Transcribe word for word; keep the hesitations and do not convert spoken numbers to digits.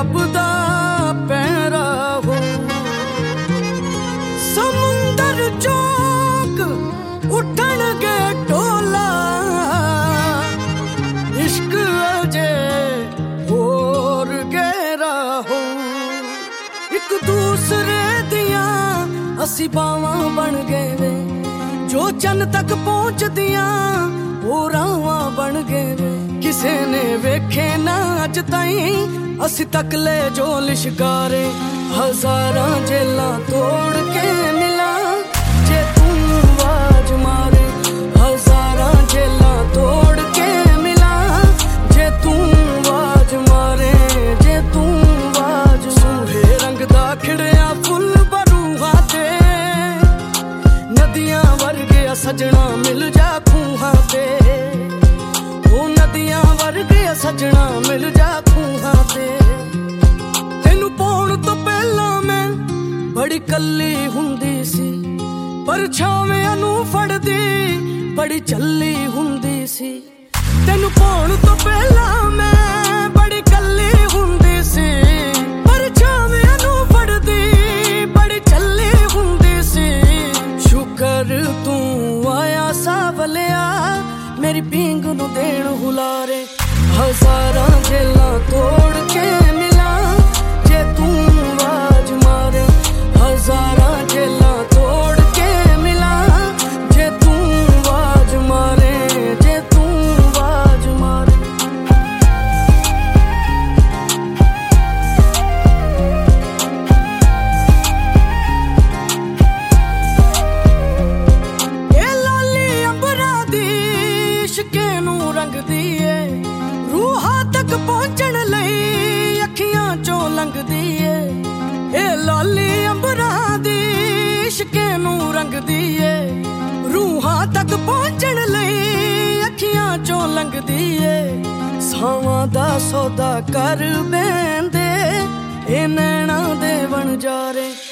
रब दा पैरा हो। समुंदर चौक उठणगे टोला, इश्क अजे होर गहरा हो। एक दूसरे दियां असी बावां बन गए वे, जो चन तक पहुंचदियां वो रावां बन गए वे। किसे ने वेखे ना अज ताईं असी तक ले जो लिशकारे, हजारां जेलां तोड़ के मिला जे तू आवाज मारे। हजारां जेलां तोड़ के मिला जे तू आवाज मारे, जे तू आवाज। सूहे रंग दा खिड़िया फुल बरूहां ते, नदियां वर्गे सजना मिल जा खूहां ते। ओ नदियां वर्गे सजना मिल जा खूहां ते। तेनू पाउण तो पहला मैं बड़ी कल्ली हुंदी सी, परछावियां नू फड़दी बड़ी चल्ली हुंदी सी। तेनू पाउण तो पहला मैं बड़ी कल्ली हुंदी सी, परछावियां नू फड़दी बड़ी चल्ली हुंदी सी। शुकर तू आया सावलिया मेरी पींग नू देण हुलारे। हजारां जेलां तोड़ के मिला जे तू आवाज मारे। हजारां जेलां तोड़ के मिला जे तू आवाज मारे, जे तू आवाज मारे। ए लाली अंबरा दी इश्के नू रंग दिए, रूहां तक पहुंचण लई अखियां चों लंघदी ए। ए लाली अंबरा दी इश्के नू रंगदी ए, रूहां तक पहुंचण लई अखियां चों लंघदी ए। सावां दा सौदा कर बैंदे ए नैणां दे वणजारे।